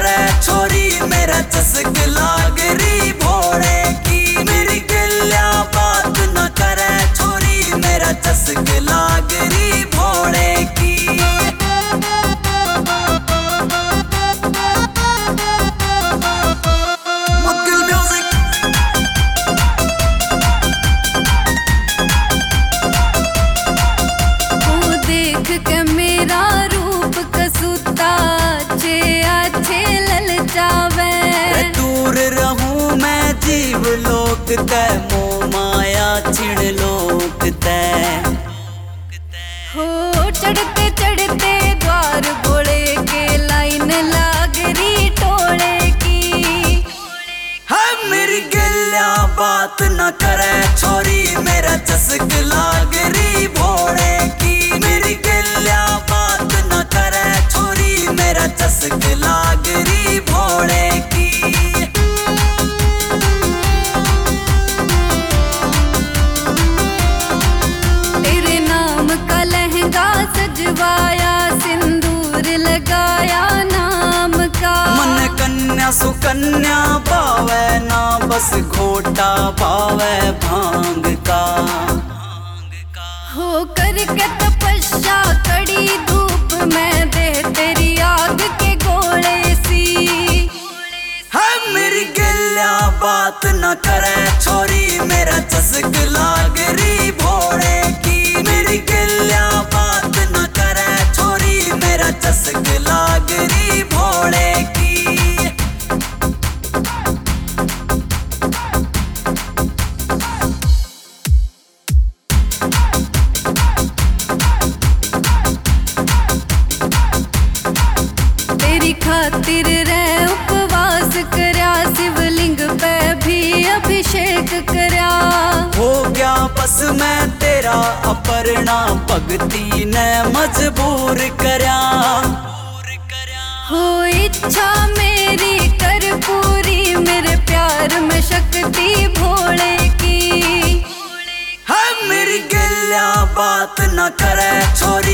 करे छोरी मेरा चस्क लाग री भोड़े की। मेरी गिल्ला बात न करे छोरी मेरा चस्क लाग री भोड़े की। जीव लोक ते मोह माया छिण लोक ते हो। चढ़ते चढ़ते द्वार बोले के लाइन लागरी टोले की। है मेरी गिल्ला बात न करे छोरी मेरा चस्क लागरी भोड़े की। मेरी गिल्ला बात न करे छोरी मेरा चस्क लागरी भोड़े की। सजवाया सिंदूर लगाया नाम का। मन कन्या सुकन्या पावे ना बस घोटा पावे भांग का। हो करके तपस्या कड़ी धूप में दे तेरी आग के गोले सी। है मेरी गिल्ला बात न करे छोरी मेरा चस्क लागरी भोड़े की। मेरी गिल्ला बात न करे छोरी मेरा चस्क लागरी भोड़े की। तेरी खातिर रे उपवास करया शिवलिंग पे भी अभिषेक करया। हो गया बस मैं तेरा अपर्णा भगती ने मजबूर करया। हो इच्छा मेरी कर पूरी मेरे प्यार में शक्ति भोले की। है मेरी गिल्ला बात न करे छोरी